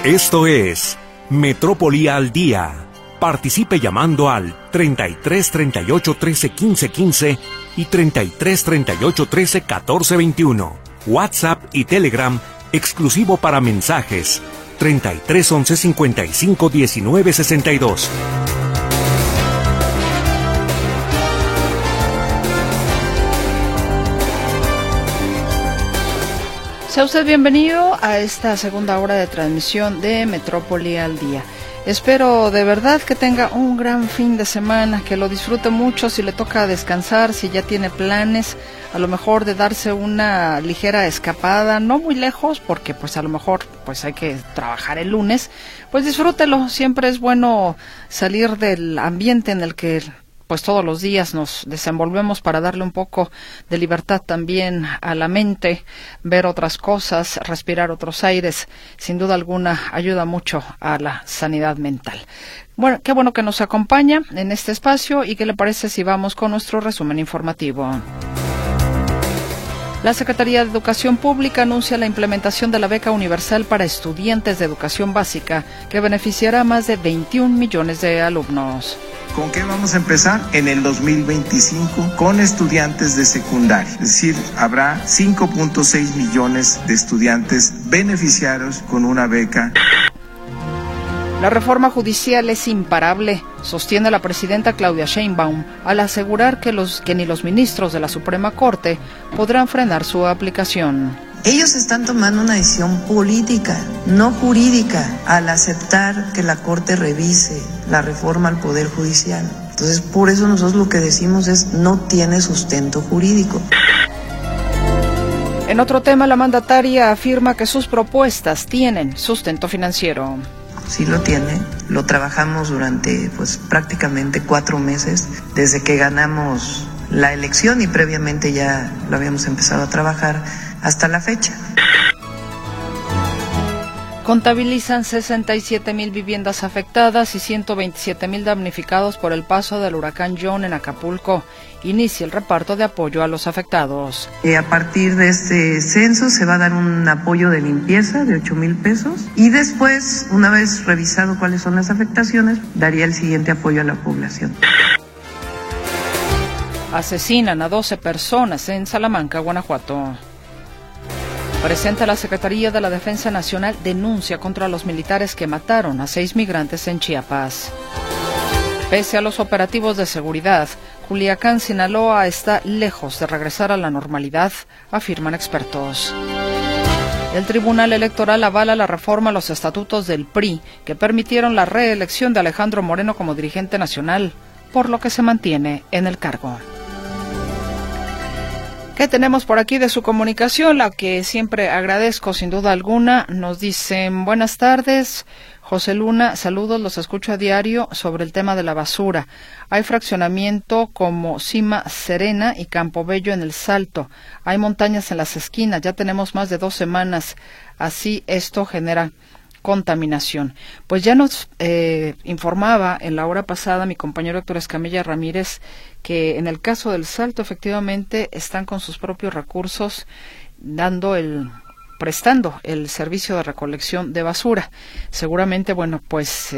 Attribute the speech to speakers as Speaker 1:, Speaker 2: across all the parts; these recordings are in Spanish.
Speaker 1: Esto es Metrópoli al Día. Participe llamando al 33 38 13 15 15 y 33 38 13 14 21. WhatsApp y Telegram exclusivo para mensajes 33 11 55 19 62.
Speaker 2: Sea usted bienvenido a esta segunda hora de transmisión de Metrópoli al Día. Espero de verdad que tenga un gran fin de semana, que lo disfrute mucho si le toca descansar, si ya tiene planes, a lo mejor de darse una ligera escapada, no muy lejos, porque pues a lo mejor pues hay que trabajar el lunes, pues disfrútelo, siempre es bueno salir del ambiente en el que pues todos los días nos desenvolvemos para darle un poco de libertad también a la mente, ver otras cosas, respirar otros aires, sin duda alguna ayuda mucho a la sanidad mental. Bueno, qué bueno que nos acompaña en este espacio y qué le parece si vamos con nuestro resumen informativo. La Secretaría de Educación Pública anuncia la implementación de la beca universal para estudiantes de educación básica, que beneficiará a más de 21 millones de alumnos.
Speaker 3: ¿Con qué vamos a empezar? En el 2025 con estudiantes de secundaria. Es decir, habrá 5.6 millones de estudiantes beneficiarios con una beca.
Speaker 2: La reforma judicial es imparable, sostiene la presidenta Claudia Sheinbaum, al asegurar que ni los ministros de la Suprema Corte podrán frenar su aplicación.
Speaker 4: Ellos están tomando una decisión política, no jurídica, al aceptar que la Corte revise la reforma al Poder Judicial. Entonces, por eso nosotros lo que decimos es no tiene sustento jurídico.
Speaker 2: En otro tema, la mandataria afirma que sus propuestas tienen sustento financiero.
Speaker 4: Sí lo tiene, lo trabajamos durante prácticamente 4 meses, desde que ganamos la elección y previamente ya lo habíamos empezado a trabajar hasta la fecha.
Speaker 2: Contabilizan 67,000 viviendas afectadas y 127,000 damnificados por el paso del huracán John en Acapulco. Inicia el reparto de apoyo a los afectados.
Speaker 4: A partir de este censo se va a dar un apoyo de limpieza de 8,000 pesos y después, una vez revisado cuáles son las afectaciones, daría el siguiente apoyo a la población.
Speaker 2: Asesinan a 12 personas en Salamanca, Guanajuato. Presenta la Secretaría de la Defensa Nacional denuncia contra los militares que mataron a 6 migrantes en Chiapas. Pese a los operativos de seguridad, Culiacán, Sinaloa está lejos de regresar a la normalidad, afirman expertos. El Tribunal Electoral avala la reforma a los estatutos del PRI que permitieron la reelección de Alejandro Moreno como dirigente nacional, por lo que se mantiene en el cargo. ¿Qué tenemos por aquí de su comunicación? La que siempre agradezco sin duda alguna. Nos dicen, buenas tardes, José Luna, saludos, los escucho a diario sobre el tema de la basura. Hay fraccionamiento como Cima Serena y Campo Bello en El Salto. Hay montañas en las esquinas, ya tenemos más de 2 semanas. Así esto genera contaminación. Pues ya nos informaba en la hora pasada mi compañero Héctor Escamilla Ramírez que en el caso del Salto efectivamente están con sus propios recursos prestando el servicio de recolección de basura. Seguramente, bueno, pues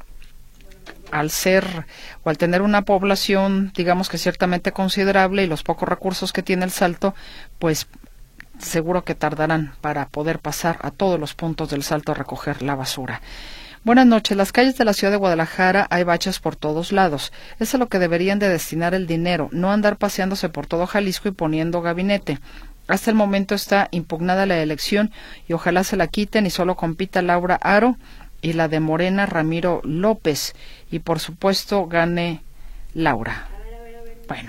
Speaker 2: al tener una población, digamos que ciertamente considerable y los pocos recursos que tiene el Salto, pues seguro que tardarán para poder pasar a todos los puntos del Salto a recoger la basura. Buenas noches. Las calles de la ciudad de Guadalajara hay baches por todos lados. Es a lo que deberían de destinar el dinero, no andar paseándose por todo Jalisco y poniendo gabinete. Hasta el momento está impugnada la elección y ojalá se la quiten y solo compita Laura Aro y la de Morena Ramiro López y por supuesto gane Laura. Bueno,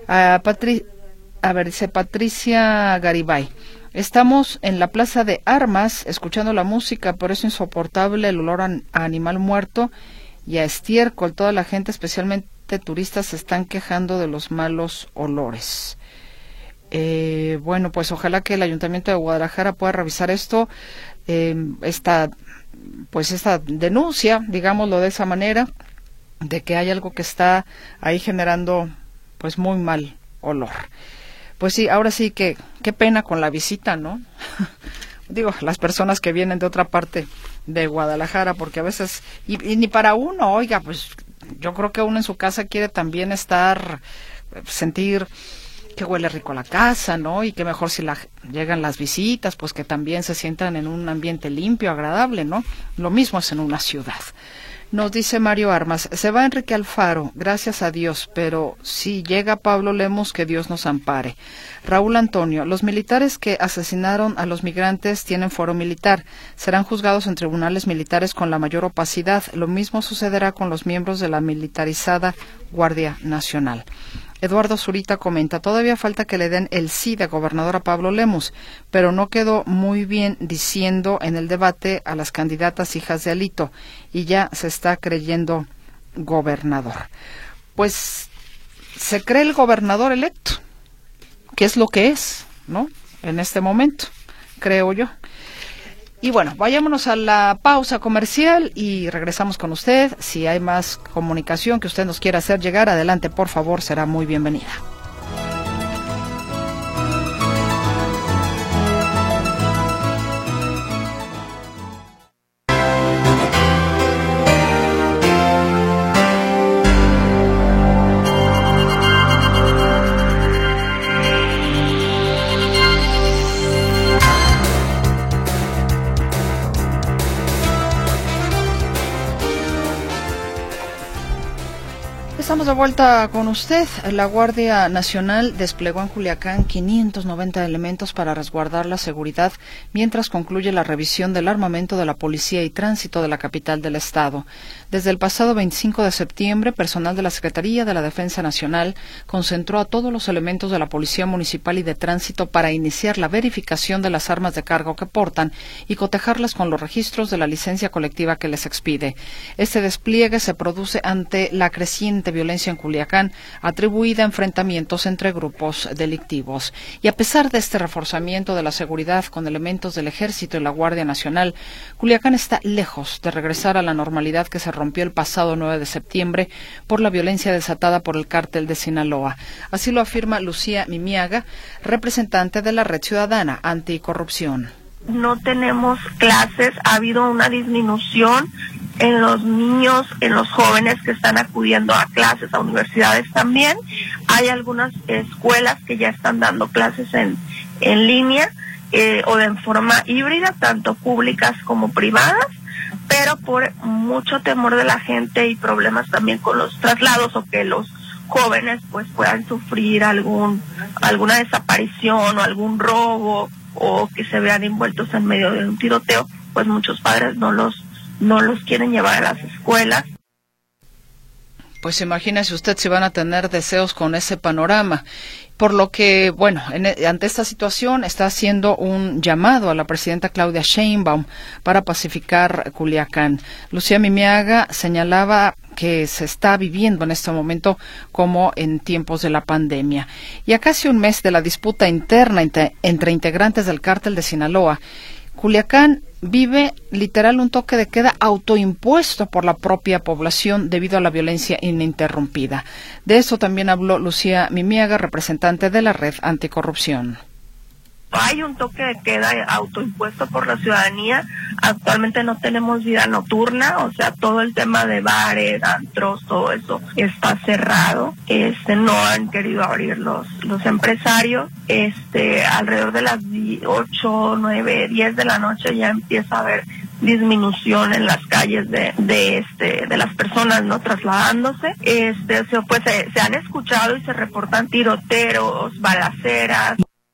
Speaker 2: dice Patricia Garibay. Estamos en la Plaza de Armas escuchando la música, por eso insoportable el olor a animal muerto y a estiércol. Toda la gente, especialmente turistas, se están quejando de los malos olores. Bueno, pues ojalá que el Ayuntamiento de Guadalajara pueda revisar esto, esta denuncia, digámoslo de esa manera, de que hay algo que está ahí generando pues muy mal olor. Pues sí, ahora sí que qué pena con la visita, ¿no? Digo, las personas que vienen de otra parte de Guadalajara, porque a veces, y ni para uno, oiga, pues yo creo que uno en su casa quiere también sentir que huele rico la casa, ¿no? Y que mejor si llegan las visitas, pues que también se sientan en un ambiente limpio, agradable, ¿no? Lo mismo es en una ciudad. Nos dice Mario Armas, se va Enrique Alfaro, gracias a Dios, pero si llega Pablo Lemus, que Dios nos ampare. Raúl Antonio, los militares que asesinaron a los migrantes tienen fuero militar, serán juzgados en tribunales militares con la mayor opacidad. Lo mismo sucederá con los miembros de la militarizada Guardia Nacional. Eduardo Zurita comenta, todavía falta que le den el sí de gobernador a Pablo Lemus, pero no quedó muy bien diciendo en el debate a las candidatas hijas de Alito, y ya se está creyendo gobernador. Pues se cree el gobernador electo, que es lo que es, ¿no? En este momento, creo yo. Y bueno, vayámonos a la pausa comercial y regresamos con usted. Si hay más comunicación que usted nos quiera hacer llegar, adelante, por favor, será muy bienvenida. Estamos de vuelta con usted. La Guardia Nacional desplegó en Culiacán 590 elementos para resguardar la seguridad mientras concluye la revisión del armamento de la Policía y Tránsito de la capital del estado. Desde el pasado 25 de septiembre, personal de la Secretaría de la Defensa Nacional concentró a todos los elementos de la Policía Municipal y de Tránsito para iniciar la verificación de las armas de cargo que portan y cotejarlas con los registros de la licencia colectiva que les expide. Este despliegue se produce ante la creciente violencia en Culiacán, atribuida a enfrentamientos entre grupos delictivos. Y a pesar de este reforzamiento de la seguridad con elementos del Ejército y la Guardia Nacional, Culiacán está lejos de regresar a la normalidad que se rompió el pasado 9 de septiembre por la violencia desatada por el cártel de Sinaloa. Así lo afirma Lucía Mimiaga, representante de la Red Ciudadana Anticorrupción.
Speaker 5: No tenemos clases, ha habido una disminución en los niños, en los jóvenes que están acudiendo a clases, a universidades también. Hay algunas escuelas que ya están dando clases en línea o de forma híbrida, tanto públicas como privadas, pero por mucho temor de la gente y problemas también con los traslados o que los jóvenes pues puedan sufrir alguna desaparición o algún robo o que se vean envueltos en medio de un tiroteo, pues muchos padres no los quieren llevar a las escuelas.
Speaker 2: Pues imagínese usted si van a tener deseos con ese panorama. Por lo que, bueno, ante esta situación está haciendo un llamado a la presidenta Claudia Sheinbaum para pacificar Culiacán. Lucía Mimiaga señalaba que se está viviendo en este momento como en tiempos de la pandemia. Y a casi un mes de la disputa interna entre integrantes del cártel de Sinaloa, Culiacán vive literal un toque de queda autoimpuesto por la propia población debido a la violencia ininterrumpida. De eso también habló Lucía Mimiaga, representante de la Red Anticorrupción.
Speaker 5: Hay un toque de queda autoimpuesto por la ciudadanía. Actualmente no tenemos vida nocturna, o sea, todo el tema de bares, antros, todo eso está cerrado. No han querido abrir los empresarios. Alrededor de las 8, 9, 10 de la noche ya empieza a haber disminución en las calles de las personas no trasladándose. Pues se han escuchado y se reportan tiroteos, balaceras.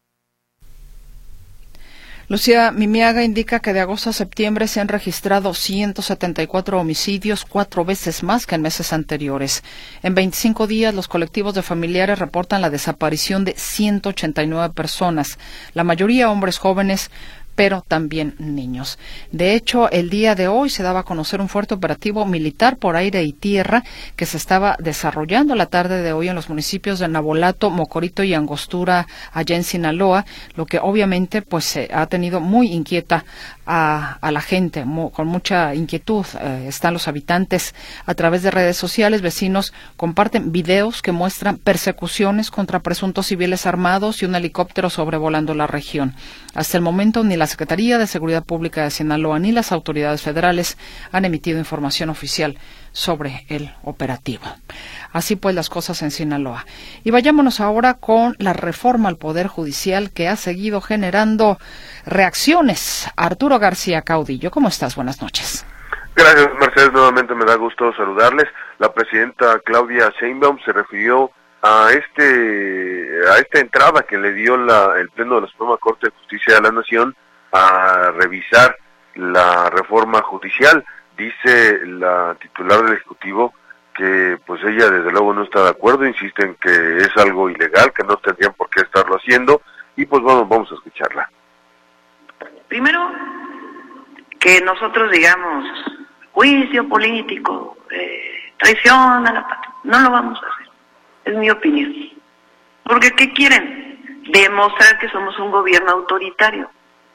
Speaker 2: Lucía Mimiaga indica que de agosto a septiembre se han registrado 174 homicidios, 4 veces más que en meses anteriores. En 25 días, los colectivos de familiares reportan la desaparición de 189 personas, la mayoría hombres jóvenes, pero también niños. De hecho, el día de hoy se daba a conocer un fuerte operativo militar por aire y tierra que se estaba desarrollando la tarde de hoy en los municipios de Nabolato, Mocorito y Angostura, allá en Sinaloa, lo que obviamente pues ha tenido muy inquieta a la gente, con mucha inquietud. Están los habitantes a través de redes sociales, vecinos comparten videos que muestran persecuciones contra presuntos civiles armados y un helicóptero sobrevolando la región. Hasta el momento ni la la Secretaría de Seguridad Pública de Sinaloa ni las autoridades federales han emitido información oficial sobre el operativo. Así pues las cosas en Sinaloa. Y vayámonos ahora con la reforma al Poder Judicial que ha seguido generando reacciones. Arturo García Caudillo, ¿cómo estás? Buenas noches.
Speaker 6: Gracias, Mercedes. Nuevamente me da gusto saludarles. La presidenta Claudia Sheinbaum se refirió a esta entrada que le dio el Pleno de la Suprema Corte de Justicia de la Nación a revisar la reforma judicial. Dice la titular del Ejecutivo que pues ella desde luego no está de acuerdo, insiste en que es algo ilegal, que no tendrían por qué estarlo haciendo, y pues bueno, vamos a escucharla.
Speaker 4: Primero, que nosotros digamos juicio político, traición a la patria, no lo vamos a hacer, es mi opinión. Porque ¿qué quieren? Demostrar que somos un gobierno autoritario.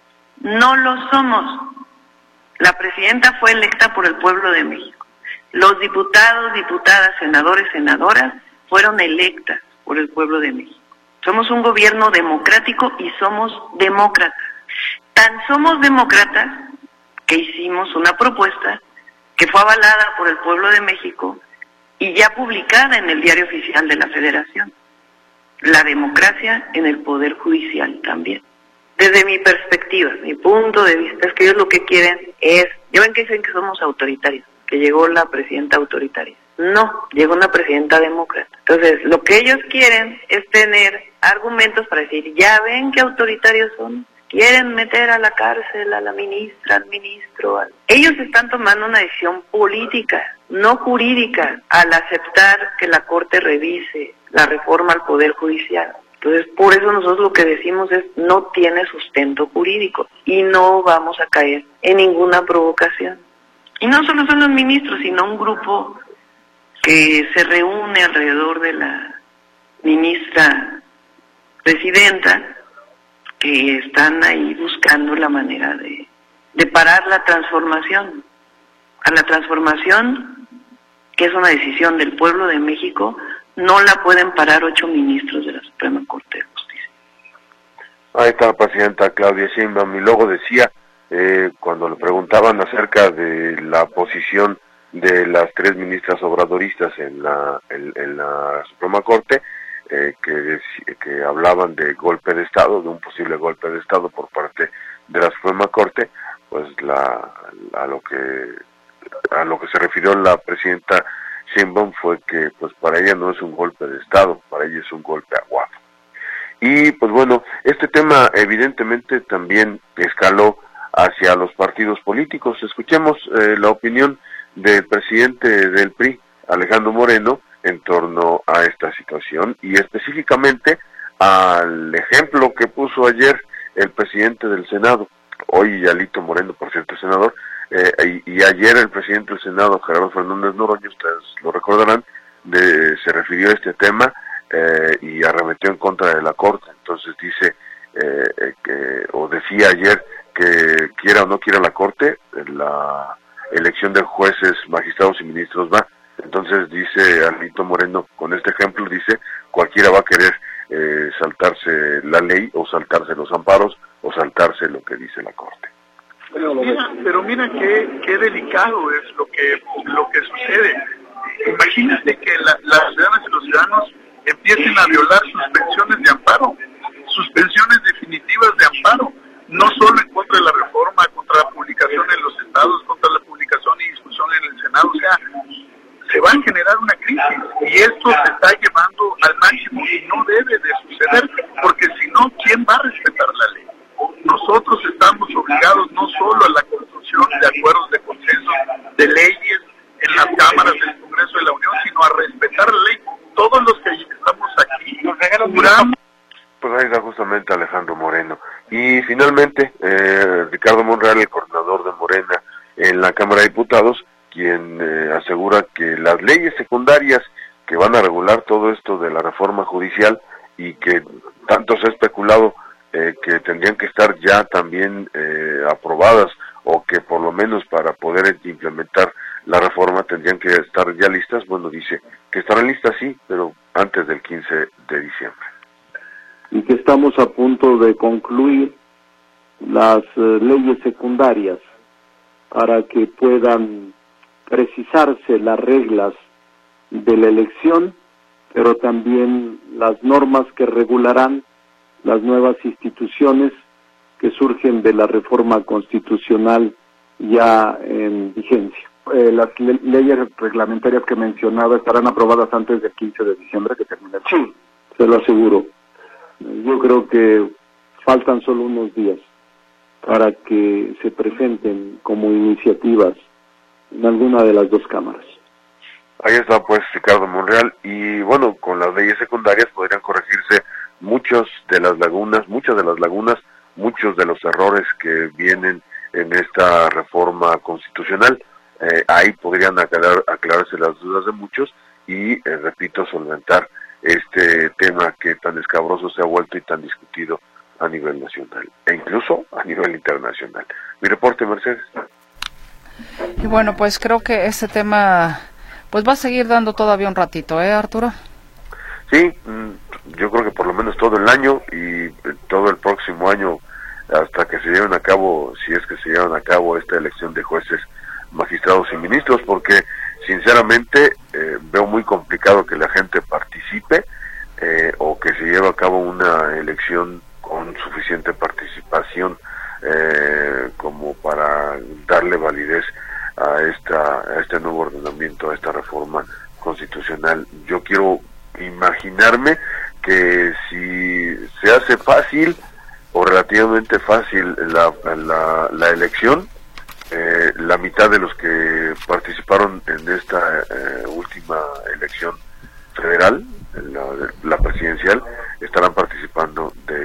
Speaker 4: No lo somos. La presidenta fue electa por el pueblo de México. Los diputados, diputadas, senadores, senadoras fueron electas por el pueblo de México. Somos un gobierno democrático y somos demócratas. Tan somos demócratas que hicimos una propuesta que fue avalada por el pueblo de México y ya publicada en el Diario Oficial de la Federación. La democracia en el Poder Judicial también. Desde mi perspectiva, mi punto de vista, es que ellos lo que quieren es, ya ven que dicen que somos autoritarios, que llegó la presidenta autoritaria. No, llegó una presidenta demócrata. Entonces, lo que ellos quieren es tener argumentos para decir, ya ven qué autoritarios son, quieren meter a la cárcel a la ministra, al ministro. Ellos están tomando una decisión política, no jurídica, al aceptar que la Corte revise la reforma al Poder Judicial. Entonces, por eso nosotros lo que decimos es, no tiene sustento jurídico y no vamos a caer en ninguna provocación. Y no solo son los ministros, sino un grupo que se reúne alrededor de la ministra presidenta, que están ahí buscando la manera de parar la transformación. A la transformación, que es una decisión del pueblo de México, no la pueden parar 8 ministros de la Suprema Corte de Justicia.
Speaker 6: Ahí está la presidenta Claudia Sheinbaum, y luego decía, cuando le preguntaban acerca de la posición de las 3 ministras obradoristas en la Suprema Corte, que hablaban de golpe de Estado, de un posible golpe de Estado por parte de la Suprema Corte, pues a lo que se refirió la presidenta Sheinbaum fue que pues para ella no es un golpe de Estado, para ella es un golpe aguado. Y pues bueno, este tema evidentemente también escaló hacia los partidos políticos. Escuchemos la opinión del presidente del PRI, Alejandro Moreno, en torno a esta situación y específicamente al ejemplo que puso ayer el presidente del Senado, hoy Alito Moreno, por cierto, senador, y ayer el presidente del Senado, Gerardo Fernández Noroña, ustedes lo recordarán, se refirió a este tema y arremetió en contra de la Corte. Entonces dice, decía ayer que quiera o no quiera la Corte, la elección de jueces, magistrados y ministros va. Entonces dice Alito Moreno, con este ejemplo, dice, cualquiera va a querer saltarse la ley o saltarse los amparos o saltarse lo que dice la Corte.
Speaker 7: Pero mira qué delicado es lo que sucede. Imagínate que las ciudadanas y los ciudadanos empiecen a violar suspensiones de amparo, suspensiones definitivas de amparo, no solo en contra de la reforma, contra la publicación en los estados, contra la publicación y discusión en el Senado. O sea, se va a generar una crisis y esto se está llevando al máximo y no debe de suceder, porque si no, ¿quién va a respetar la ley? Nosotros estamos obligados no solo a la construcción de acuerdos de consenso, de leyes en las cámaras del Congreso de la Unión, sino a respetar la ley. Todos los que estamos aquí juramos.
Speaker 6: Pues ahí está justamente Alejandro Moreno. Y finalmente, Ricardo Monreal, el coordinador de Morena en la Cámara de Diputados, quien asegura que las leyes secundarias que van a regular todo esto de la reforma judicial y que tanto se ha especulado que tendrían que estar ya también aprobadas, o que por lo menos para poder implementar la reforma tendrían que estar ya listas. Bueno, dice que estarán listas, sí, pero antes del 15 de diciembre.
Speaker 8: Y que estamos a punto de concluir las leyes secundarias para que puedan precisarse las reglas de la elección, pero también las normas que regularán las nuevas instituciones que surgen de la reforma constitucional ya en vigencia. Las leyes reglamentarias que mencionaba estarán aprobadas antes del 15 de diciembre que termine. Sí, se lo aseguro. Yo creo que faltan solo unos días para que se presenten como iniciativas en alguna de las dos cámaras.
Speaker 6: Ahí está pues Ricardo Monreal, y bueno, con las leyes secundarias podrían corregirse muchas de las lagunas, muchos de los errores que vienen en esta reforma constitucional. Ahí podrían aclararse las dudas de muchos y, repito, solventar este tema que tan escabroso se ha vuelto y tan discutido a nivel nacional e incluso a nivel internacional. Mi reporte, Mercedes.
Speaker 2: Y bueno, pues creo que este tema pues va a seguir dando todavía un ratito, Arturo.
Speaker 6: Sí, yo creo que por lo menos todo el año y todo el próximo año, hasta que se lleven a cabo, si es que se llevan a cabo esta elección de jueces, magistrados y ministros, porque sinceramente veo muy complicado que la gente participe o que se lleve a cabo una elección con suficiente participación como para darle validez a este nuevo ordenamiento, a esta reforma constitucional. Yo quiero imaginarme que si se hace fácil o relativamente fácil la elección, la mitad de los que participaron en esta última elección federal, la presidencial, estarán participando de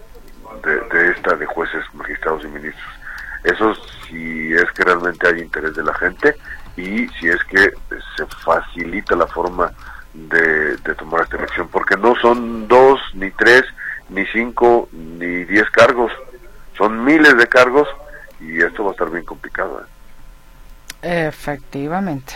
Speaker 6: esta de jueces, magistrados y ministros. Eso si es que realmente hay interés de la gente y si es que se facilita la forma de tomar esta elección, porque no son 2, ni 3, ni 5, ni 10 cargos, son miles de cargos y esto va a estar bien complicado.
Speaker 2: Efectivamente.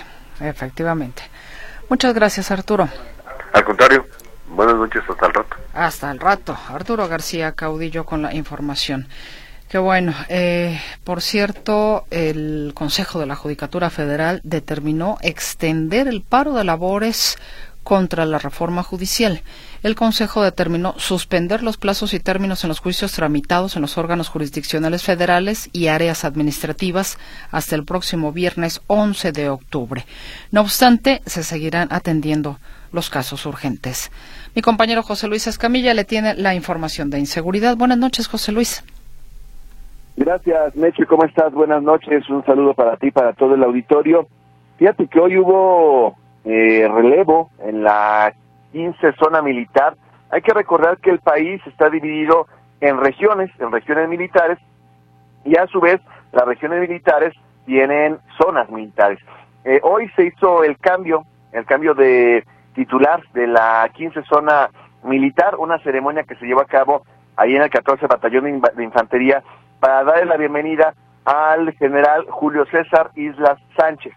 Speaker 2: Muchas gracias, Arturo.
Speaker 6: Al contrario, buenas noches, hasta el rato.
Speaker 2: Hasta el rato. Arturo García Caudillo con la información. Qué bueno. Por cierto, el Consejo de la Judicatura Federal determinó extender el paro de labores contra la reforma judicial. El Consejo determinó suspender los plazos y términos en los juicios tramitados en los órganos jurisdiccionales federales y áreas administrativas hasta el próximo viernes 11 de octubre. No obstante, se seguirán atendiendo los casos urgentes. Mi compañero José Luis Escamilla le tiene la información de inseguridad. Buenas noches, José Luis.
Speaker 9: Gracias, Meche, ¿cómo estás? Buenas noches, un saludo para ti, para todo el auditorio. Fíjate que hoy hubo relevo en la 15 zona militar. Hay que recordar que el país está dividido en regiones militares, y a su vez las regiones militares tienen zonas militares. Hoy se hizo el cambio de titular de la 15 zona militar, una ceremonia que se llevó a cabo ahí en el 14 Batallón de Infantería para darle la bienvenida al general Julio César Islas Sánchez.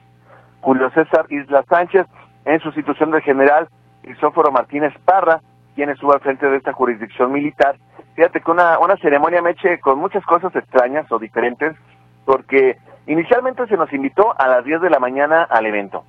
Speaker 9: En sustitución del general Crisóforo Martínez Parra, quien estuvo al frente de esta jurisdicción militar. Fíjate que una ceremonia, Meche, con muchas cosas extrañas o diferentes, porque inicialmente se nos invitó a las 10 de la mañana al evento.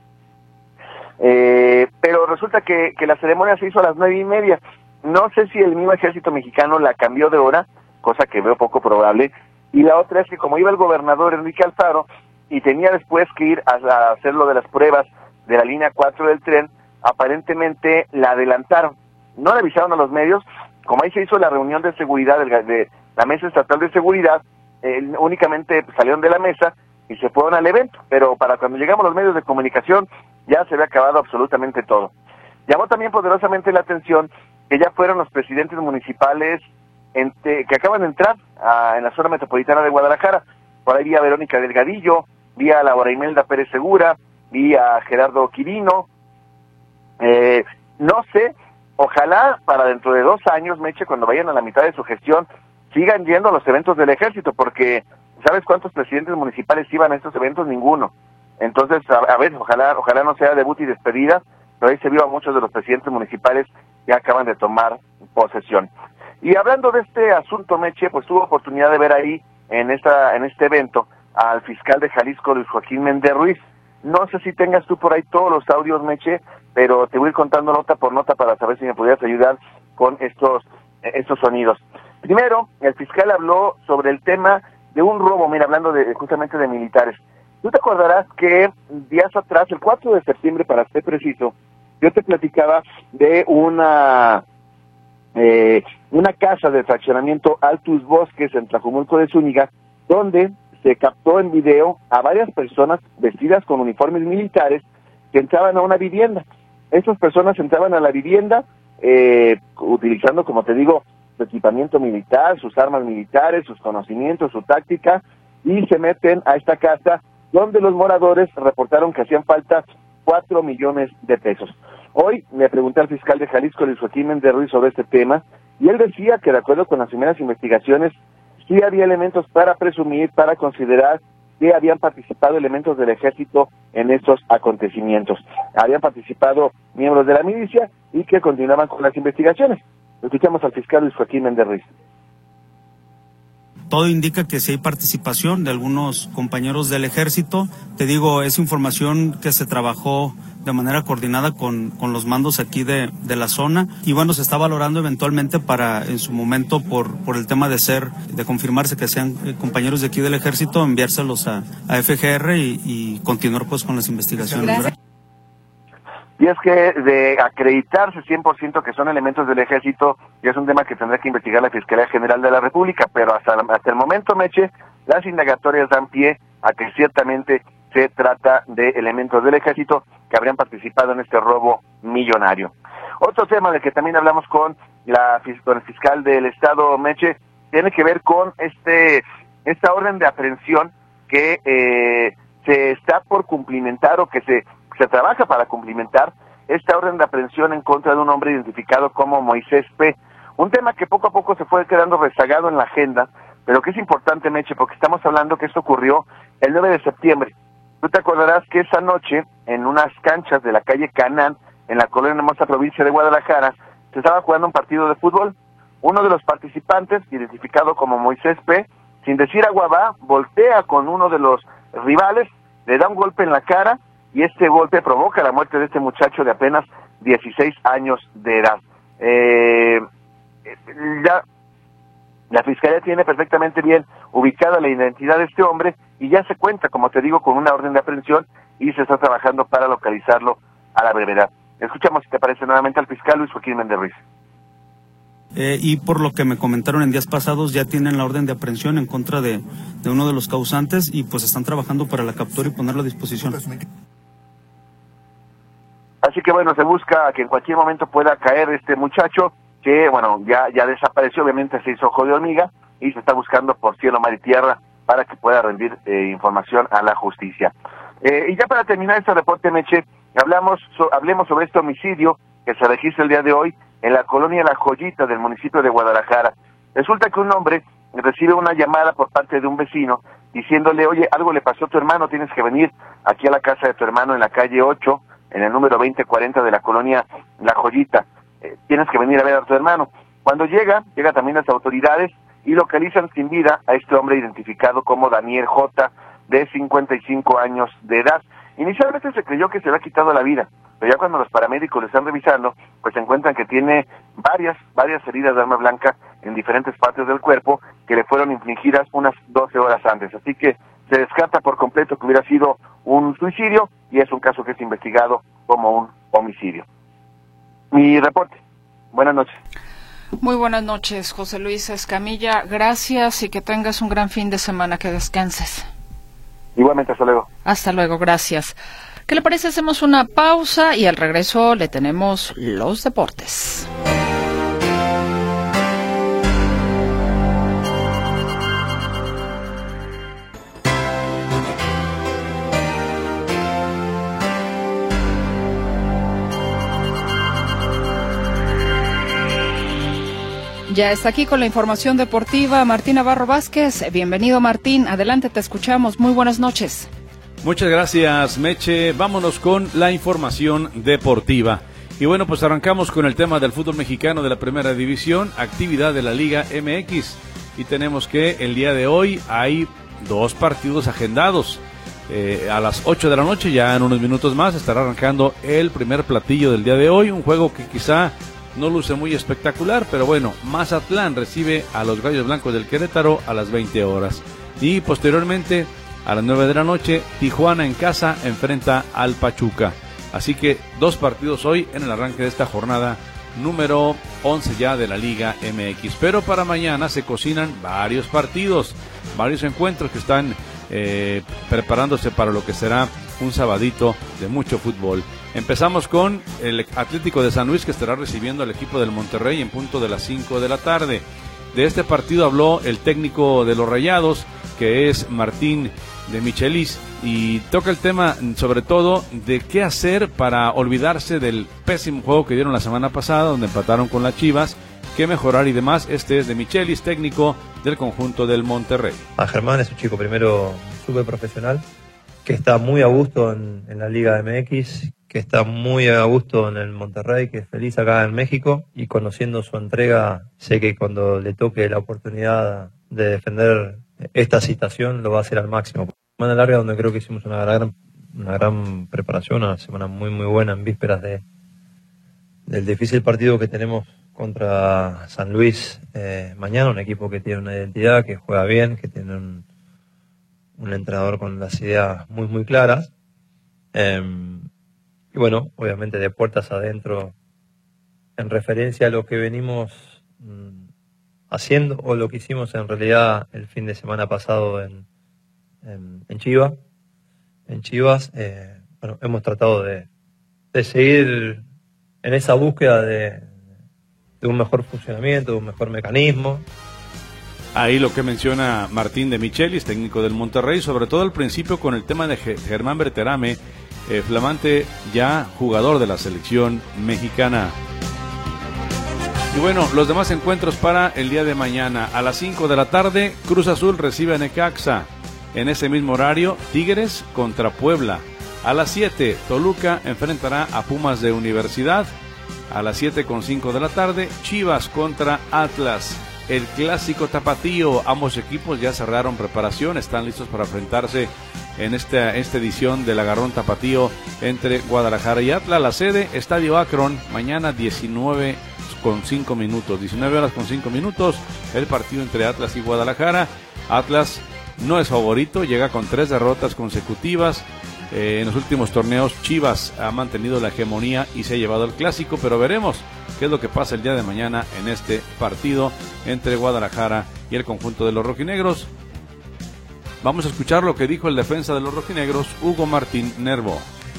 Speaker 9: Pero resulta que la ceremonia se hizo a las 9:30. No sé si el mismo ejército mexicano la cambió de hora, cosa que veo poco probable, y la otra es que como iba el gobernador Enrique Alfaro y tenía después que ir a hacer lo de las pruebas de la línea 4 del tren, aparentemente la adelantaron. No le avisaron a los medios. Como ahí se hizo la reunión de seguridad de la Mesa Estatal de Seguridad, únicamente salieron de la mesa y se fueron al evento, pero para cuando llegamos los medios de comunicación ya se había acabado absolutamente todo. Llamó también poderosamente la atención que ya fueron los presidentes municipales que acaban de entrar en la zona metropolitana de Guadalajara. Por ahí vi a Verónica Delgadillo, vi a Laura Imelda Pérez Segura, vi a Gerardo Quirino. No sé, ojalá para dentro de 2 años, Meche, cuando vayan a la mitad de su gestión, sigan yendo a los eventos del ejército, porque ¿sabes cuántos presidentes municipales iban a estos eventos? Ninguno. Entonces, a ver, ojalá no sea debut y despedida, pero ahí se vio a muchos de los presidentes municipales que acaban de tomar posesión. Y hablando de este asunto, Meche, pues tuve oportunidad de ver ahí en este evento al fiscal de Jalisco, Luis Joaquín Méndez Ruiz. No sé si tengas tú por ahí todos los audios, Meche, pero te voy a ir contando nota por nota para saber si me pudieras ayudar con estos sonidos. Primero, el fiscal habló sobre el tema de un robo, mira, hablando justamente de militares. Tú te acordarás que días atrás, el 4 de septiembre para ser preciso, yo te platicaba de una casa de fraccionamiento Altus Bosques en Tlajumulco de Zúñiga, donde se captó en video a varias personas vestidas con uniformes militares que entraban a una vivienda. Estas personas entraban a la vivienda utilizando, como te digo, su equipamiento militar, sus armas militares, sus conocimientos, su táctica, y se meten a esta casa donde los moradores reportaron que hacían falta 4 millones de pesos. Hoy me pregunté al fiscal de Jalisco, Luis Joaquín Méndez Ruiz, sobre este tema, y él decía que de acuerdo con las primeras investigaciones, sí había elementos para presumir, para considerar que habían participado elementos del ejército en estos acontecimientos. Habían participado miembros de la milicia y que continuaban con las investigaciones. Escuchamos al fiscal Luis Joaquín Méndez Ruiz.
Speaker 10: Todo indica que sí hay participación de algunos compañeros del ejército. Te digo, es información que se trabajó de manera coordinada con los mandos aquí de la zona, y bueno, se está valorando eventualmente para, en su momento, por el tema de confirmarse que sean compañeros de aquí del ejército, enviárselos a FGR y continuar pues con las investigaciones, ¿verdad?
Speaker 9: Y es que de acreditarse 100% que son elementos del ejército, ya es un tema que tendrá que investigar la Fiscalía General de la República, pero hasta el momento, Meche, las indagatorias dan pie a que ciertamente se trata de elementos del ejército que habrían participado en este robo millonario. Otro tema del que también hablamos con el fiscal del Estado, Meche, tiene que ver con esta orden de aprehensión que se está por cumplimentar, o que se trabaja para cumplimentar esta orden de aprehensión en contra de un hombre identificado como Moisés P. Un tema que poco a poco se fue quedando rezagado en la agenda, pero que es importante, Meche, porque estamos hablando que esto ocurrió el 9 de septiembre. Tú te acordarás que esa noche, en unas canchas de la calle Canaán, en la colonia hermosa provincia de Guadalajara, se estaba jugando un partido de fútbol. Uno de los participantes, identificado como Moisés P., sin decir agua va, voltea con uno de los rivales, le da un golpe en la cara, y este golpe provoca la muerte de este muchacho de apenas 16 años de edad. La Fiscalía tiene perfectamente bien ubicada la identidad de este hombre y ya se cuenta, como te digo, con una orden de aprehensión y se está trabajando para localizarlo a la brevedad. Escuchamos, si te parece, nuevamente al fiscal Luis Joaquín Méndez Ruiz.
Speaker 10: Y por lo que me comentaron en días pasados, ya tienen la orden de aprehensión en contra de uno de los causantes y pues están trabajando para la captura y ponerla a disposición.
Speaker 9: Así que bueno, se busca que en cualquier momento pueda caer este muchacho, que bueno, ya desapareció, obviamente se hizo ojo de hormiga, y se está buscando por cielo, mar y tierra para que pueda rendir información a la justicia. Y ya para terminar este reporte, Meche, hablemos sobre este homicidio que se registra el día de hoy en la colonia La Joyita del municipio de Guadalajara. Resulta que un hombre recibe una llamada por parte de un vecino diciéndole: oye, algo le pasó a tu hermano, tienes que venir aquí a la casa de tu hermano en la calle 8, en el número 2040 de la colonia La Joyita. Tienes que venir a ver a tu hermano. Cuando llega también las autoridades y localizan sin vida a este hombre identificado como Daniel J., de 55 años de edad. Inicialmente se creyó que se había quitado la vida, pero ya cuando los paramédicos lo están revisando, pues se encuentran que tiene varias heridas de arma blanca en diferentes partes del cuerpo que le fueron infligidas unas 12 horas antes. Así que se descarta por completo que hubiera sido un suicidio y es un caso que es investigado como un homicidio. Mi reporte. Buenas noches.
Speaker 2: Muy buenas noches, José Luis Escamilla. Gracias y que tengas un gran fin de semana, que descanses.
Speaker 9: Igualmente, hasta luego.
Speaker 2: Hasta luego, gracias. ¿Qué le parece? Hacemos una pausa y al regreso le tenemos los deportes. Ya está aquí con la información deportiva Martín Navarro Vázquez. Bienvenido, Martín. Adelante, te escuchamos. Muy buenas noches.
Speaker 11: Muchas gracias, Meche. Vámonos con la información deportiva. Y bueno, pues arrancamos con el tema del fútbol mexicano de la Primera División, actividad de la Liga MX. Y tenemos que el día de hoy hay 2 partidos agendados. A las 8 de la noche, ya en unos minutos más, estará arrancando el primer platillo del día de hoy. Un juego que quizá no luce muy espectacular, pero bueno, Mazatlán recibe a los Gallos Blancos del Querétaro a las 20 horas. Y posteriormente, a las 9 de la noche, Tijuana en casa enfrenta al Pachuca. Así que 2 partidos hoy en el arranque de esta jornada número 11 ya de la Liga MX. Pero para mañana se cocinan varios partidos, varios encuentros que están preparándose para lo que será un sabadito de mucho fútbol. Empezamos con el Atlético de San Luis, que estará recibiendo al equipo del Monterrey en punto de las 5 de la tarde. De este partido habló el técnico de los Rayados, que es Martín de Michelis, y toca el tema sobre todo de qué hacer para olvidarse del pésimo juego que dieron la semana pasada, donde empataron con las Chivas, qué mejorar y demás. Este es de Michelis, técnico del conjunto del Monterrey.
Speaker 12: Germán es un chico primero súper profesional, que está muy a gusto en la Liga MX, que está muy a gusto en el Monterrey, que es feliz acá en México, y conociendo su entrega, sé que cuando le toque la oportunidad de defender esta situación lo va a hacer al máximo. Semana larga donde creo que hicimos una gran preparación, una semana muy muy buena en vísperas del difícil partido que tenemos contra San Luis mañana, un equipo que tiene una identidad, que juega bien, que tiene un entrenador con las ideas muy muy claras, y bueno, obviamente de puertas adentro, en referencia a lo que venimos haciendo, o lo que hicimos en realidad el fin de semana pasado en Chivas, bueno, hemos tratado de seguir en esa búsqueda de un mejor funcionamiento, de un mejor mecanismo.
Speaker 11: Ahí lo que menciona Martín de Michelis, técnico del Monterrey, sobre todo al principio con el tema de Germán Berterame, flamante ya jugador de la selección mexicana. Y bueno, los demás encuentros para el día de mañana. A las 5 de la tarde, Cruz Azul recibe a Necaxa. En ese mismo horario, Tigres contra Puebla. A las 7, Toluca enfrentará a Pumas de Universidad. A las 7:05 de la tarde, Chivas contra Atlas. El clásico tapatío. Ambos equipos ya cerraron preparación, están listos para enfrentarse en esta edición del agarrón tapatío entre Guadalajara y Atlas. La sede, Estadio Akron, mañana 19 horas con 5 minutos, el partido entre Atlas y Guadalajara. Atlas no es favorito, llega con 3 derrotas consecutivas. En los últimos torneos Chivas ha mantenido la hegemonía y se ha llevado el clásico, pero veremos qué es lo que pasa el día de mañana en este partido entre Guadalajara y el conjunto de los rojinegros. Vamos a escuchar lo que dijo el defensa de los rojinegros, Hugo Martín Nervo.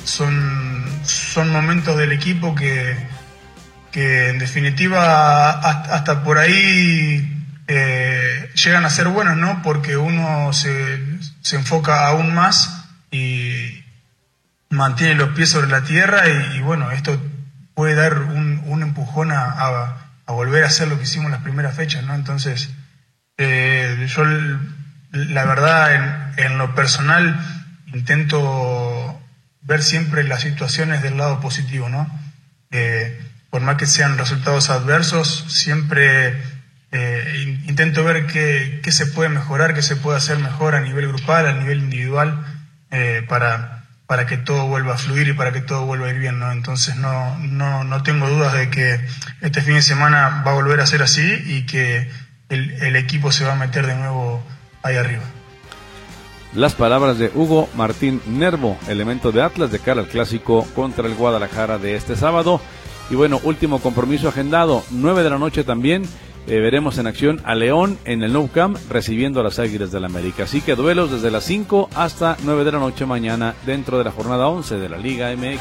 Speaker 13: Son momentos del equipo que en definitiva hasta por ahí llegan a ser buenos, ¿no? Porque uno se enfoca aún más y mantiene los pies sobre la tierra y bueno, esto puede dar un empujón a volver a hacer lo que hicimos en las primeras fechas, ¿no? Entonces, yo la verdad en lo personal intento ver siempre las situaciones del lado positivo, ¿no? Por más que sean resultados adversos, siempre intento ver qué se puede mejorar, qué se puede hacer mejor a nivel grupal, a nivel individual, para que todo vuelva a fluir y para que todo vuelva a ir bien, ¿no? Entonces no tengo dudas de que este fin de semana va a volver a ser así y que el equipo se va a meter de nuevo ahí arriba.
Speaker 11: Las palabras de Hugo Martín Nervo, elemento de Atlas de cara al clásico contra el Guadalajara de este sábado. Y bueno, último compromiso agendado, 9 de la noche también, veremos en acción a León en el Nou Camp recibiendo a las Águilas del América. Así que duelos desde las 5 hasta 9 de la noche mañana dentro de la jornada 11 de la Liga MX.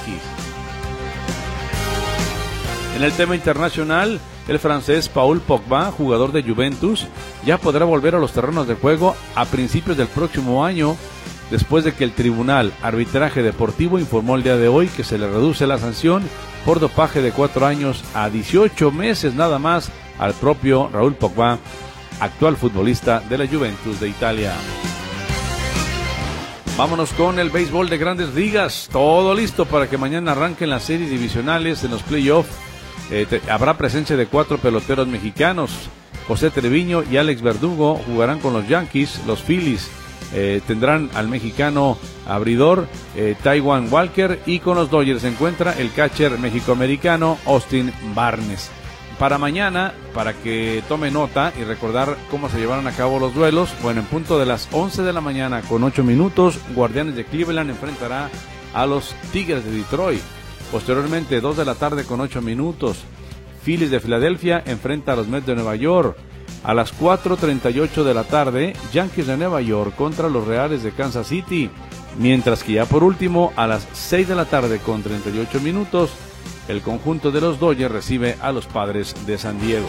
Speaker 11: En el tema internacional, el francés Paul Pogba, jugador de Juventus, ya podrá volver a los terrenos de juego a principios del próximo año, después de que el Tribunal Arbitraje Deportivo informó el día de hoy que se le reduce la sanción por dopaje de 4 años a 18 meses nada más al propio Raúl Pogba, actual futbolista de la Juventus de Italia. Vámonos con el béisbol de Grandes Ligas. Todo listo para que mañana arranquen las series divisionales en los playoffs. Habrá presencia de 4 peloteros mexicanos. José Treviño y Alex Verdugo jugarán con los Yankees. Los Phillies tendrán al mexicano abridor Taijuan Walker, y con los Dodgers se encuentra el catcher mexicoamericano Austin Barnes. Para mañana, para que tome nota y recordar cómo se llevaron a cabo los duelos, bueno, en punto de las 11 de la mañana con 8 minutos, Guardianes de Cleveland enfrentará a los Tigres de Detroit. Posteriormente, 2 de la tarde con 8 minutos, Phillies de Filadelfia enfrenta a los Mets de Nueva York. A las 4:38 de la tarde, Yankees de Nueva York contra los Reales de Kansas City. Mientras que ya por último, a las 6 de la tarde con 38 minutos, el conjunto de los Dodgers recibe a los Padres de San Diego.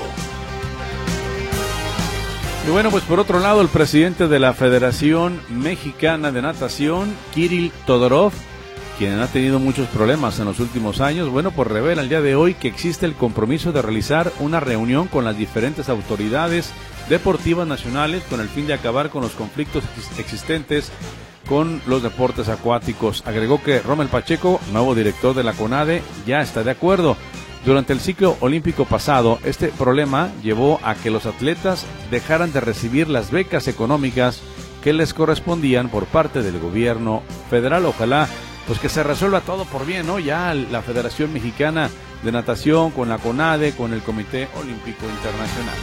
Speaker 11: Y bueno, pues por otro lado, el presidente de la Federación Mexicana de Natación, Kirill Todorov, quien ha tenido muchos problemas en los últimos años, bueno, pues revela el día de hoy que existe el compromiso de realizar una reunión con las diferentes autoridades deportivas nacionales con el fin de acabar con los conflictos existentes con los deportes acuáticos. Agregó que Rommel Pacheco, nuevo director de la CONADE, ya está de acuerdo. Durante el ciclo olímpico pasado, este problema llevó a que los atletas dejaran de recibir las becas económicas que les correspondían por parte del gobierno federal. Ojalá pues que se resuelva todo por bien, ¿no? Ya la Federación Mexicana de Natación, con la CONADE, con el Comité Olímpico Internacional.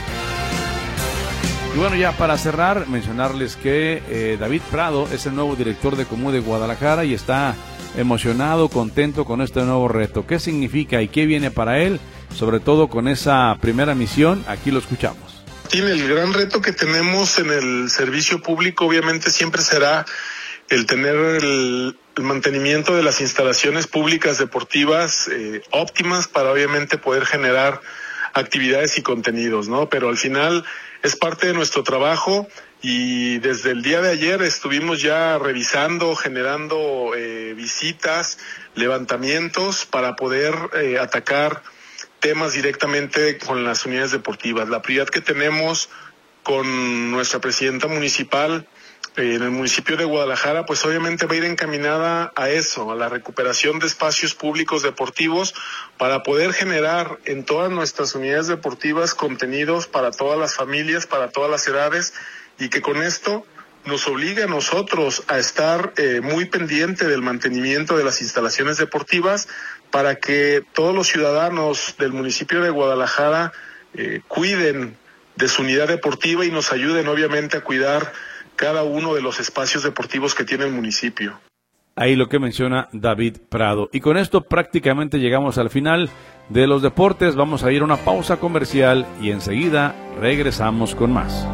Speaker 11: Y bueno, ya para cerrar, mencionarles que David Prado es el nuevo director de Comú de Guadalajara y está emocionado, contento con este nuevo reto. ¿Qué significa y qué viene para él? Sobre todo con esa primera misión, aquí lo escuchamos.
Speaker 14: El gran reto que tenemos en el servicio público obviamente siempre será el tener el mantenimiento de las instalaciones públicas deportivas óptimas para obviamente poder generar actividades y contenidos, ¿no? Pero al final es parte de nuestro trabajo y desde el día de ayer estuvimos ya revisando, generando visitas, levantamientos para poder atacar temas directamente con las unidades deportivas. La prioridad que tenemos con nuestra presidenta municipal en el municipio de Guadalajara, pues obviamente va a ir encaminada a eso, a la recuperación de espacios públicos deportivos para poder generar en todas nuestras unidades deportivas contenidos para todas las familias, para todas las edades, y que con esto nos obliga a nosotros a estar muy pendiente del mantenimiento de las instalaciones deportivas para que todos los ciudadanos del municipio de Guadalajara cuiden de su unidad deportiva y nos ayuden obviamente a cuidar cada uno de los espacios deportivos que tiene el municipio.
Speaker 11: Ahí lo que menciona David Prado. Y con esto prácticamente llegamos al final de los deportes. Vamos a ir a una pausa comercial y enseguida regresamos con más.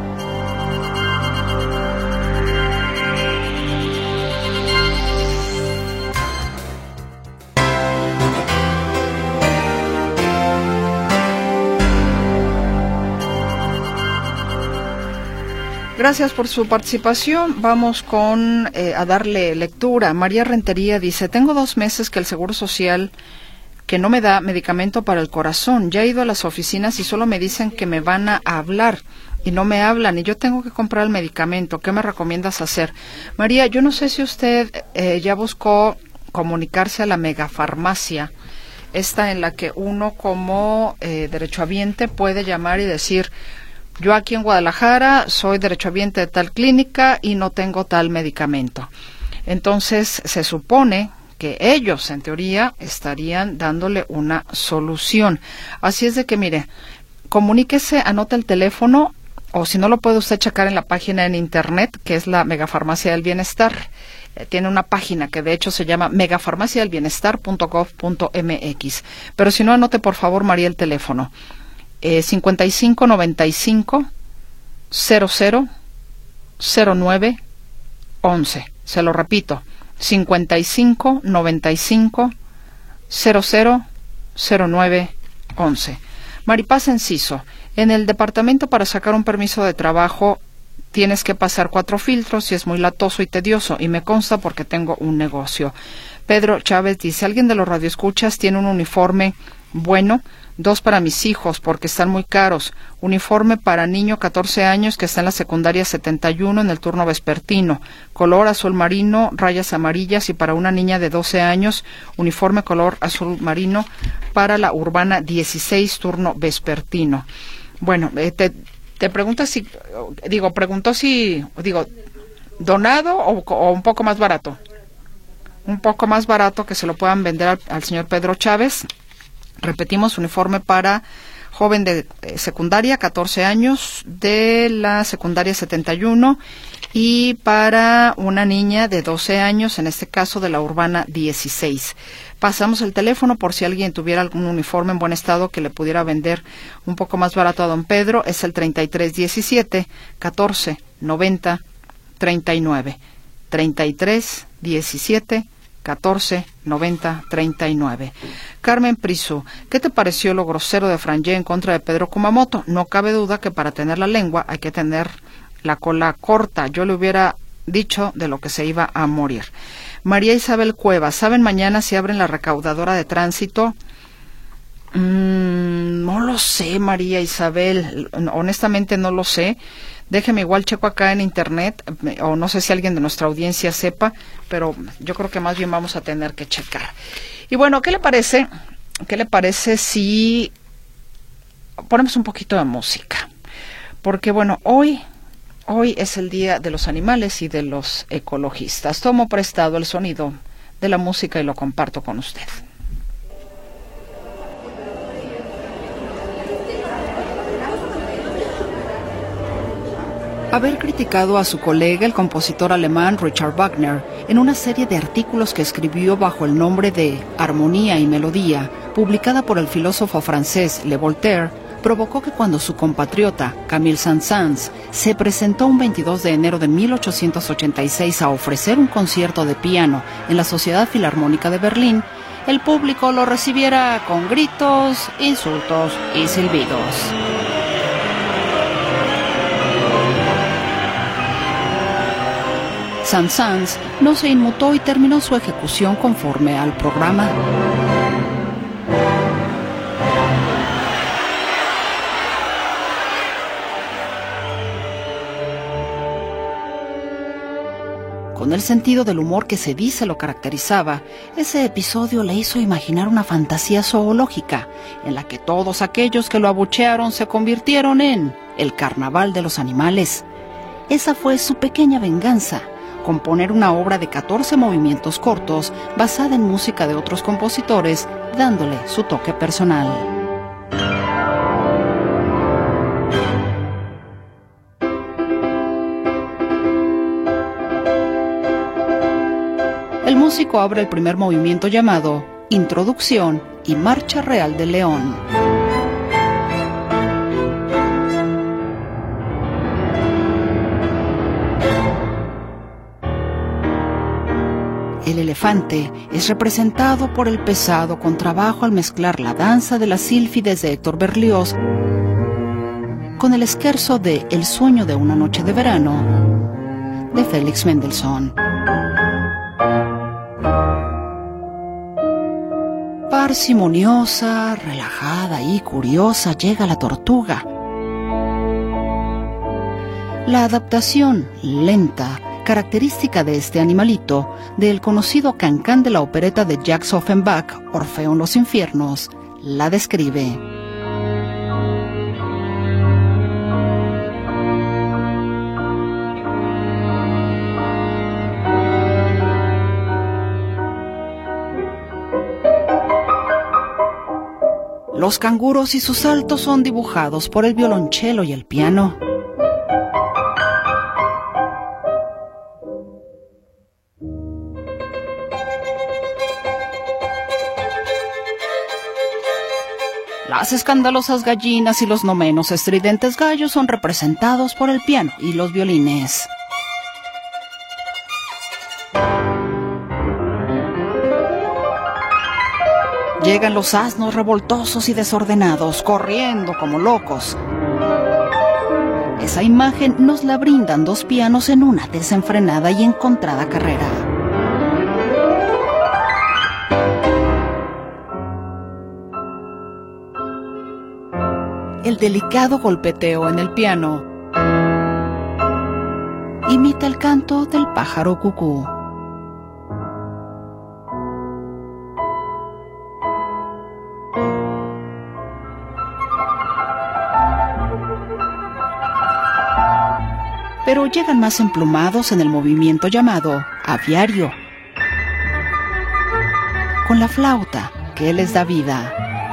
Speaker 2: Gracias por su participación. Vamos a darle lectura. María Rentería dice, tengo 2 meses que el Seguro Social que no me da medicamento para el corazón. Ya he ido a las oficinas y solo me dicen que me van a hablar y no me hablan y yo tengo que comprar el medicamento. ¿Qué me recomiendas hacer? María, yo no sé si usted ya buscó comunicarse a la megafarmacia, esta en la que uno como derechohabiente puede llamar y decir, yo aquí en Guadalajara soy derechohabiente de tal clínica y no tengo tal medicamento. Entonces se supone que ellos, en teoría, estarían dándole una solución. Así es de que, mire, comuníquese, anota el teléfono, o si no lo puede usted checar en la página en internet, que es la Megafarmacia del Bienestar. Tiene una página que de hecho se llama megafarmaciadelbienestar.gov.mx. Pero si no, anote por favor, María, el teléfono. 5595 00 09 11. Se lo repito, 5595 00 09 11. Maripaz Enciso, en el departamento para sacar un permiso de trabajo tienes que pasar 4 filtros y es muy latoso y tedioso, y me consta porque tengo un negocio. Pedro Chávez dice, ¿alguien de los radioescuchas tiene un uniforme Bueno, 2 para mis hijos porque están muy caros. Uniforme para niño 14 años que está en la secundaria 71 en el turno vespertino. Color azul marino, rayas amarillas, y para una niña de 12 años, uniforme color azul marino para la urbana 16, turno vespertino. Bueno, te pregunto donado o un poco más barato. Un poco más barato, que se lo puedan vender al señor Pedro Chávez. Repetimos, uniforme para joven de secundaria, 14 años, de la secundaria 71, y para una niña de 12 años, en este caso de la urbana 16. Pasamos el teléfono por si alguien tuviera algún uniforme en buen estado que le pudiera vender un poco más barato a don Pedro. Es el 3317 14 90 39. 3317 14 90 39. Carmen Prisu, ¿qué te pareció lo grosero de Frangé en contra de Pedro Kumamoto? No cabe duda que para tener la lengua hay que tener la cola corta. Yo le hubiera dicho de lo que se iba a morir. María Isabel Cuevas, ¿saben mañana si abren la recaudadora de tránsito? No lo sé, María Isabel, honestamente no lo sé. Déjeme igual checo acá en internet, o no sé si alguien de nuestra audiencia sepa, pero yo creo que más bien vamos a tener que checar. Y bueno, ¿qué le parece? ¿Qué le parece si ponemos un poquito de música? Porque bueno, hoy es el Día de los Animales y de los Ecologistas. Tomo prestado el sonido de la música y lo comparto con usted. Haber criticado a su colega, el compositor alemán Richard Wagner, en una serie de artículos que escribió bajo el nombre de Armonía y Melodía, publicada por el filósofo francés Le Voltaire, provocó que cuando su compatriota Camille Saint-Saëns se presentó un 22 de enero de 1886 a ofrecer un concierto de piano en la Sociedad Filarmónica de Berlín, el público lo recibiera con gritos, insultos y silbidos. Saint-Saëns no se inmutó y terminó su ejecución conforme al programa. Con el sentido del humor que se dice lo caracterizaba, ese episodio le hizo imaginar una fantasía zoológica en la que todos aquellos que lo abuchearon se convirtieron en el carnaval de los animales. Esa fue su pequeña venganza: componer una obra de 14 movimientos cortos basada en música de otros compositores, dándole su toque personal. El músico abre el primer movimiento llamado Introducción y Marcha Real del León. El elefante es representado por el pesado contrabajo al mezclar la danza de las sílfides de Héctor Berlioz con el scherzo de El sueño de una noche de verano de Félix Mendelssohn. Parsimoniosa, relajada y curiosa llega la tortuga. La adaptación lenta, característica de este animalito, del conocido cancán de la opereta de Jacques Offenbach, Orfeo en los infiernos, la describe. Los canguros y sus saltos son dibujados por el violonchelo y el piano. Las escandalosas gallinas y los no menos estridentes gallos son representados por el piano y los violines. Llegan los asnos revoltosos y desordenados, corriendo como locos. Esa imagen nos la brindan dos pianos en una desenfrenada y encontrada carrera. el delicado golpeteo en el piano imita el canto del pájaro cucú. Pero llegan más emplumados en el movimiento llamado aviario, con la flauta que les da vida.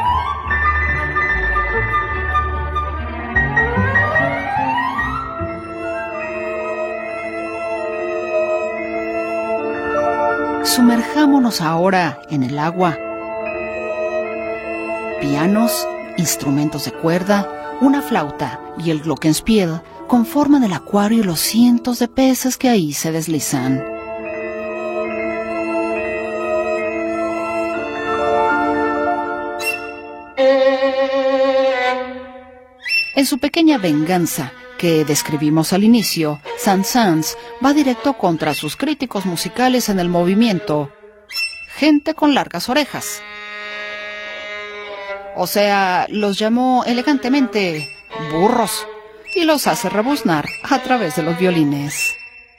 Speaker 2: Sumerjámonos ahora en el agua. Pianos, instrumentos de cuerda, una flauta y el glockenspiel conforman el acuario y los cientos de peces que ahí se deslizan. En su pequeña venganza, que describimos al inicio, Saint-Saëns va directo contra sus críticos musicales en el movimiento, gente con largas orejas. O sea, los llamó elegantemente burros y los hace rebuznar a través de los violines.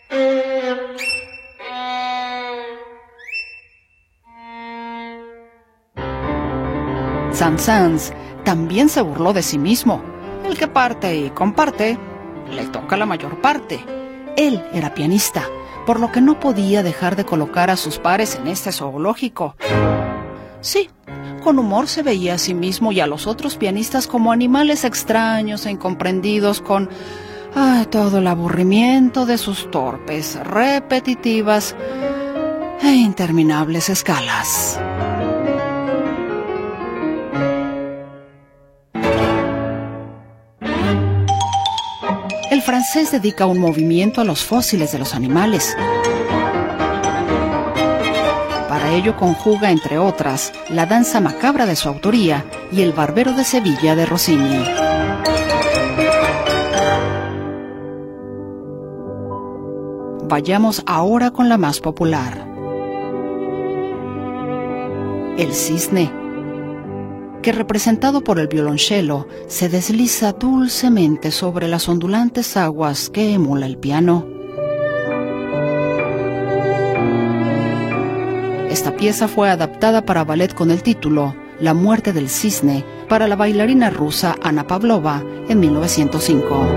Speaker 2: Saint-Saëns también se burló de sí mismo. El que parte y comparte, le toca la mayor parte. Él era pianista, por lo que no podía dejar de colocar a sus pares en este zoológico. Sí, con humor se veía a sí mismo y a los otros pianistas como animales extraños e incomprendidos con todo el aburrimiento de sus torpes, repetitivas e interminables escalas. El francés dedica un movimiento a los fósiles de los animales. Para ello conjuga, entre otras, la danza macabra de su autoría y el Barbero de Sevilla de Rossini. Vayamos ahora con la más popular. El cisne, que representado por el violonchelo, se desliza dulcemente sobre las ondulantes aguas que emula el piano. Esta pieza fue adaptada para ballet con el título La muerte del cisne para la bailarina rusa Anna Pavlova en 1905.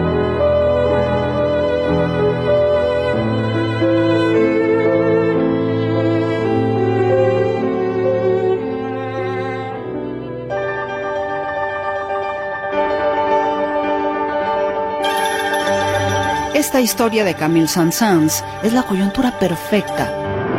Speaker 2: Esta historia de Camille Saint-Saëns es la coyuntura perfecta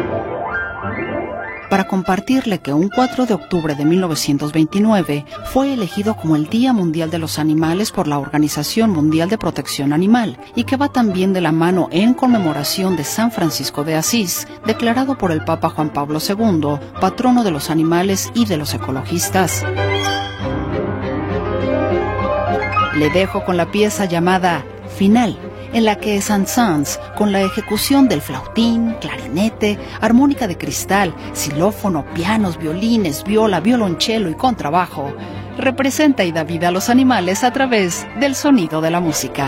Speaker 2: para compartirle que un 4 de octubre de 1929 fue elegido como el Día Mundial de los Animales por la Organización Mundial de Protección Animal y que va también de la mano en conmemoración de San Francisco de Asís, declarado por el Papa Juan Pablo II, patrono de los animales y de los ecologistas. Le dejo con la pieza llamada Final, en la que Saint-Saëns, con la ejecución del flautín, clarinete, armónica de cristal, xilófono, pianos, violines, viola, violonchelo y contrabajo, representa y da vida a los animales a través del sonido de la música.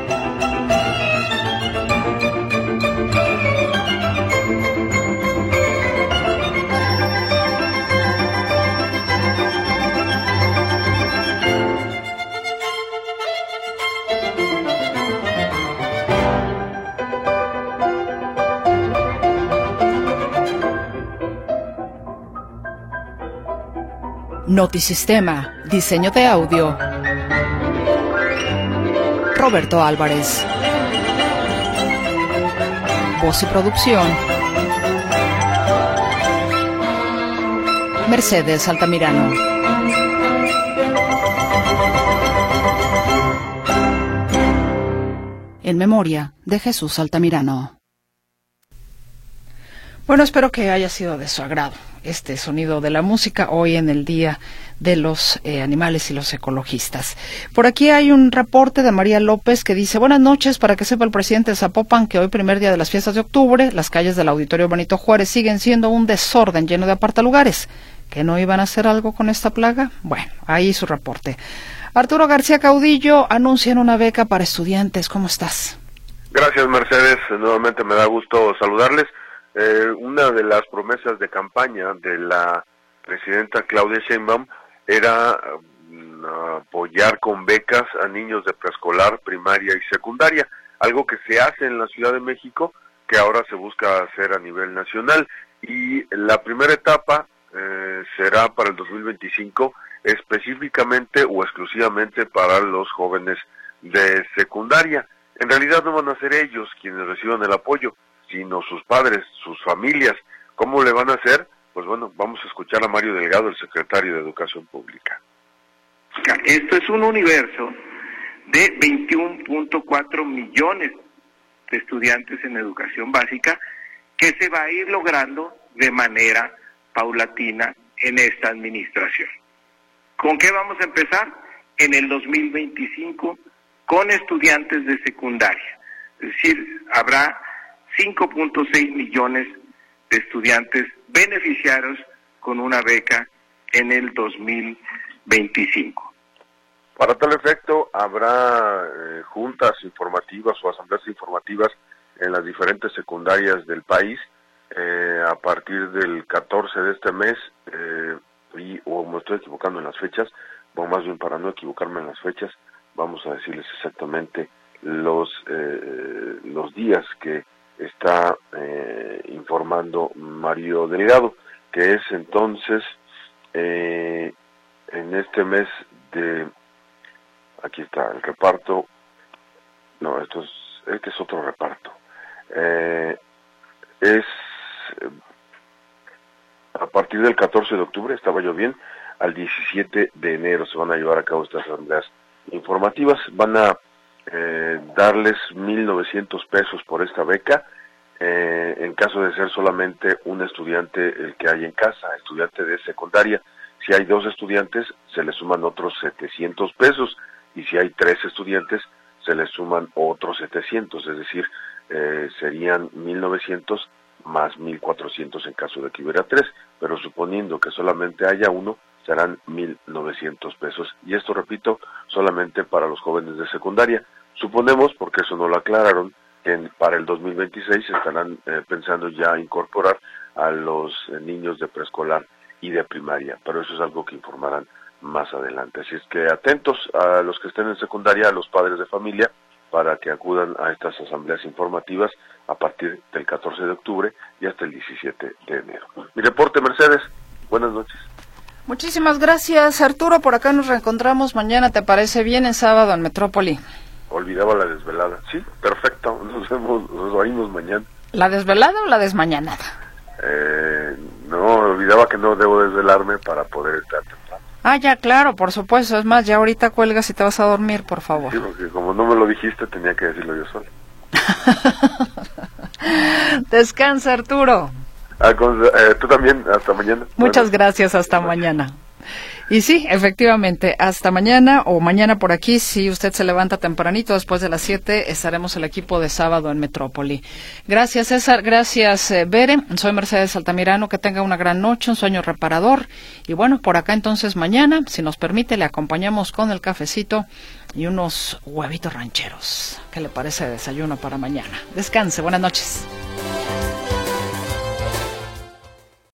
Speaker 2: Notisistema, diseño de audio, Roberto Álvarez. Voz y producción, Mercedes Altamirano. En memoria de Jesús Altamirano. Bueno, espero que haya sido de su agrado este sonido de la música hoy en el Día de los Animales y los Ecologistas. Por aquí hay un reporte de María López que dice: buenas noches, para que sepa el presidente de Zapopan que hoy, primer día de las fiestas de octubre, las calles del Auditorio Benito Juárez siguen siendo un desorden lleno de apartalugares. ¿Que no iban a hacer algo con esta plaga? Bueno, ahí su reporte. Arturo García Caudillo, anuncian una beca para estudiantes. ¿Cómo estás?
Speaker 6: Gracias, Mercedes. Nuevamente me da gusto saludarles. Una de las promesas de campaña de la presidenta Claudia Sheinbaum era apoyar con becas a niños de preescolar, primaria y secundaria, algo que se hace en la Ciudad de México, que ahora se busca hacer a nivel nacional. Y la primera etapa será para el 2025, específicamente o exclusivamente para los jóvenes de secundaria. En realidad no van a ser ellos quienes reciban el apoyo, sino sus padres, sus familias. ¿Cómo le van a hacer? Pues bueno, vamos a escuchar a Mario Delgado, el secretario de Educación Pública.
Speaker 15: Esto es un universo de 21.4 millones de estudiantes en educación básica que se va a ir logrando de manera paulatina en esta administración. ¿Con qué vamos a empezar? En el 2025 con estudiantes de secundaria. Es decir, habrá 5.6 millones de estudiantes beneficiarios con una beca en el 2025.
Speaker 6: Para tal efecto, habrá juntas informativas o asambleas informativas en las diferentes secundarias del país a partir del 14 de este mes, o me estoy equivocando en las fechas, o más bien para no equivocarme en las fechas, vamos a decirles exactamente los días que está informando Mario Delgado, que es entonces en este mes de... Aquí está el reparto. No, este es otro reparto. Es a partir del 14 de octubre, estaba yo bien, al 17 de enero se van a llevar a cabo estas asambleas informativas. Van a darles 1,900 pesos por esta beca, en caso de ser solamente un estudiante el que hay en casa, estudiante de secundaria. Si hay 2 estudiantes, se les suman otros 700 pesos. Y si hay 3 estudiantes, se les suman otros 700, es decir, serían 1,900 más 1,400 en caso de que hubiera 3, pero suponiendo que solamente haya uno, serán 1,900 pesos. Y esto, repito, solamente para los jóvenes de secundaria. Suponemos, porque eso no lo aclararon, que para el 2026 estarán pensando ya incorporar a los niños de preescolar y de primaria, pero eso es algo que informarán más adelante. Así es que atentos a los que estén en secundaria, a los padres de familia, para que acudan a estas asambleas informativas a partir del 14 de octubre y hasta el 17 de enero. Mi reporte, Mercedes. Buenas noches.
Speaker 2: Muchísimas gracias, Arturo. Por acá nos reencontramos mañana, ¿te parece bien? En sábado en Metrópoli.
Speaker 6: Olvidaba la desvelada. Sí, perfecto. Nos oímos mañana.
Speaker 2: ¿La desvelada o la desmañanada?
Speaker 6: No, olvidaba que no debo desvelarme para poder estar temprano.
Speaker 2: Ah, ya, claro, por supuesto. Es más, ya ahorita cuelgas y te vas a dormir, por favor.
Speaker 6: Sí, porque como no me lo dijiste, tenía que decirlo yo solo.
Speaker 2: Descansa, Arturo.
Speaker 6: Tú también, hasta mañana.
Speaker 2: Muchas gracias, hasta mañana. Y sí, efectivamente, hasta mañana o mañana por aquí, si usted se levanta tempranito, después de las 7, estaremos el equipo de sábado en Metrópoli. Gracias, César, gracias, Bere. Soy Mercedes Altamirano, que tenga una gran noche, un sueño reparador. Y bueno, por acá entonces mañana, si nos permite, le acompañamos con el cafecito y unos huevitos rancheros. ¿Qué le parece de desayuno para mañana? Descanse, buenas noches.